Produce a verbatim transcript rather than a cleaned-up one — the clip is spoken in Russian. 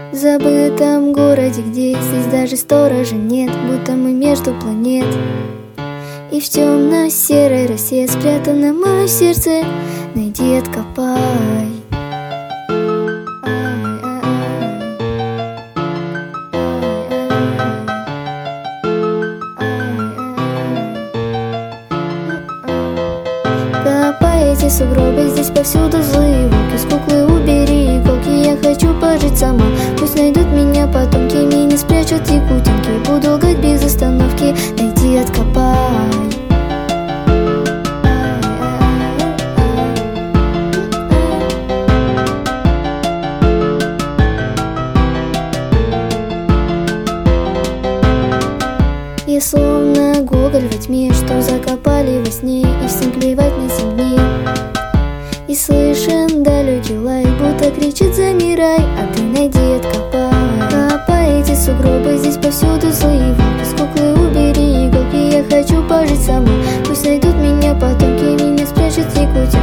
В забытом городе, где здесь даже сторожа нет, будто мы между планет. И в темно-серой росе спрятано мое сердце, найди, откопай. Копай эти сугробы, здесь повсюду злые волки. С куклы убери иголки, я хочу пожить сама. Пусть найдут меня потомки, меня спрячут якутинки. Буду лгать без остановки, найди, откопай. Я словно Гоголь во тьме, что закопали во сне, и всем плевать на семь дней. И слышен далекий лай, будто кричит: замирай, а ты найди, откопай. Копай эти сугробы, здесь повсюду злые волки. С куклы убери иголки, я хочу пожить сама. Пусть найдут меня потомки, меня спрячут якутинки.